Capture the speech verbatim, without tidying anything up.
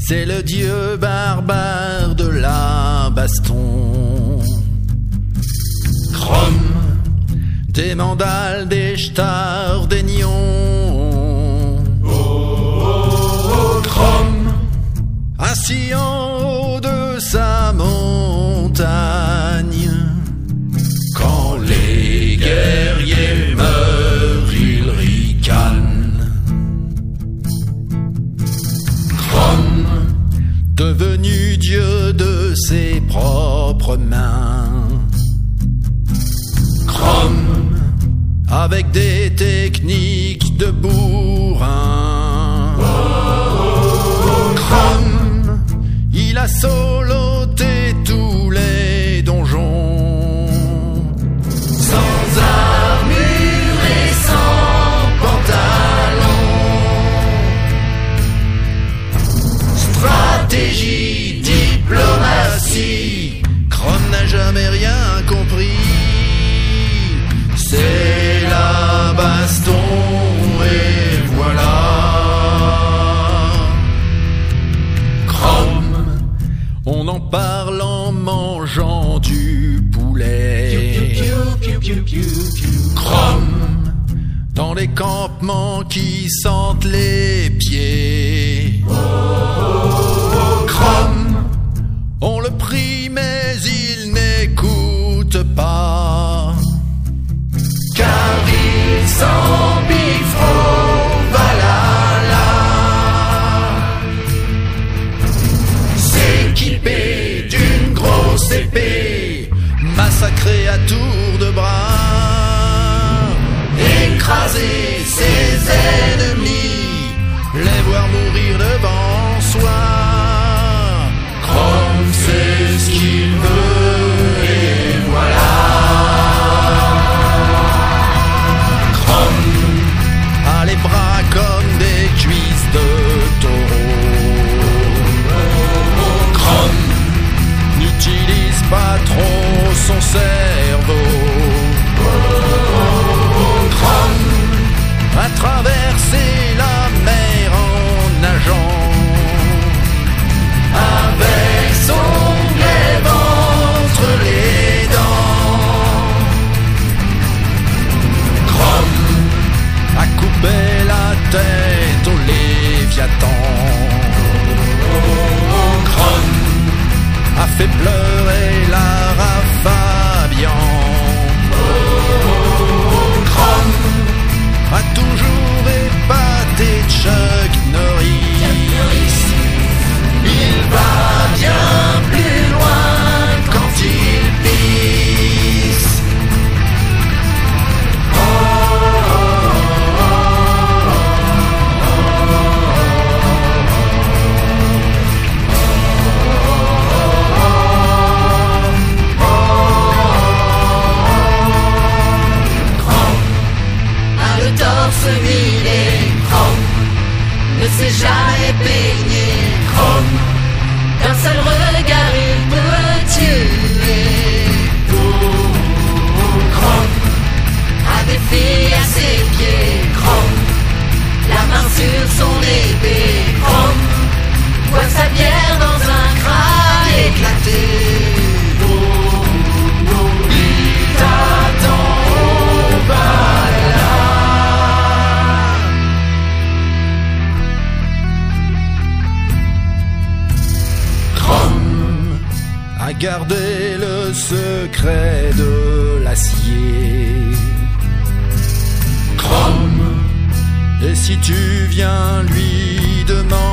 c'est le dieu barbare de la baston. Chrome, des mandales, des stars, des nions. Oh, oh, oh, Chrome, assis en haut de sa montagne, quand les guerriers meurent, il ricane. Chrome, devenu dieu de ses propres mains. Chrome, avec des techniques de bourrin. Chrome, il a soloté tous les donjons, sans armure et sans pantalon. Stratégie, diplomatie, Chrome n'a jamais rien compris. C'est la baston et voilà. Chrome, on en parle en mangeant du poulet. Chrome, dans les campements qui sentent les pieds. Chrome, on le prie mais il n'écoute pas, car il s'embiffre au Valhalla. S'équiper d'une grosse épée, massacrer à tour de bras, écraser ses ennemis, les voir mourir devant soi. Chrome sait ce qu'il veut et voilà. A les bras comme des cuisses de taureau. Chrome n'utilise pas trop son cerveau. Chrome a traversé la mer en nageant, avec son glaive entre les dents. Chrome a coupé la tête au Léviathan. Chrome a fait pleurer Lara Fabian. Chrome a toujours épaté Chuck Norris. Il va bien plus loin quand il pisse. Huilé, Chrome ne s'est jamais peigné. Chrome, d'un seul regard il peut tuer. Chrome a des filles à ses pieds. Chrome, la main sur son épée. Chrome boit sa bière dans un crâne éclaté. Il t'attend au Valhalla. A garder le secret de l'acier. Chrome, et si tu viens lui demander